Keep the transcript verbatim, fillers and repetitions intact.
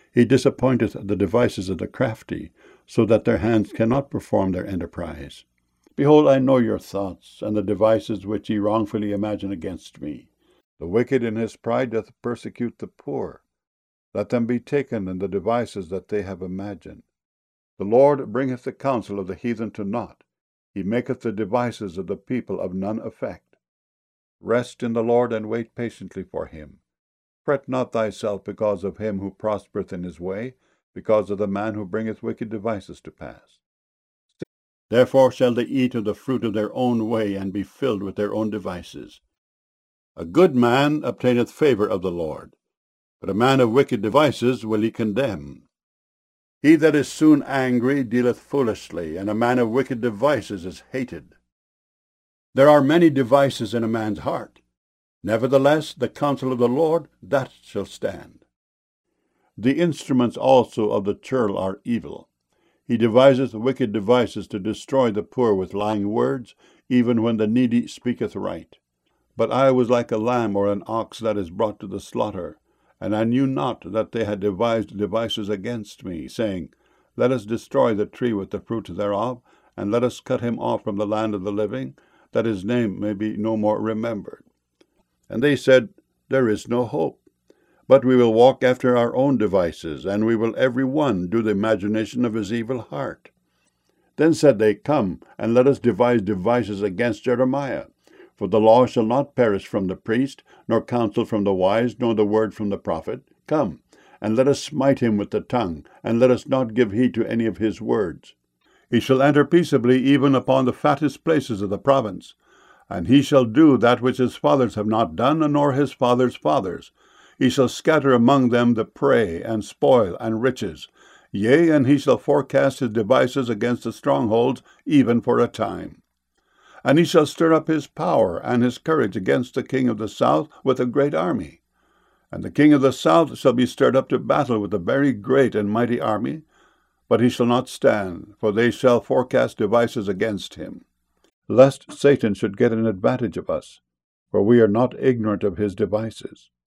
He disappointeth the devices of the crafty, so that their hands cannot perform their enterprise. Behold, I know your thoughts, and the devices which ye wrongfully imagine against me. The wicked in his pride doth persecute the poor. Let them be taken in the devices that they have imagined. The Lord bringeth the counsel of the heathen to naught. He maketh the devices of the people of none effect. Rest in the Lord, and wait patiently for him. Fret not thyself because of him who prospereth in his way, because of the man who bringeth wicked devices to pass. Therefore shall they eat of the fruit of their own way, and be filled with their own devices. A good man obtaineth favour of the Lord, but a man of wicked devices will he condemn. He that is soon angry dealeth foolishly, and a man of wicked devices is hated. There are many devices in a man's heart. Nevertheless, the counsel of the Lord, that shall stand. The instruments also of the churl are evil. He deviseth wicked devices to destroy the poor with lying words, even when the needy speaketh right. But I was like a lamb or an ox that is brought to the slaughter, and I knew not that they had devised devices against me, saying, Let us destroy the tree with the fruit thereof, and let us cut him off from the land of the living, that his name may be no more remembered. And they said, There is no hope. But we will walk after our own devices, and we will every one do the imagination of his evil heart. Then said they, Come, and let us devise devices against Jeremiah. For the law shall not perish from the priest, nor counsel from the wise, nor the word from the prophet. Come, and let us smite him with the tongue, and let us not give heed to any of his words. He shall enter peaceably even upon the fattest places of the province. And he shall do that which his fathers have not done, nor his fathers' fathers. He shall scatter among them the prey, and spoil, and riches. Yea, and he shall forecast his devices against the strongholds, even for a time. And he shall stir up his power and his courage against the king of the south with a great army. And the king of the south shall be stirred up to battle with a very great and mighty army, but he shall not stand, for they shall forecast devices against him, lest Satan should get an advantage of us, for we are not ignorant of his devices.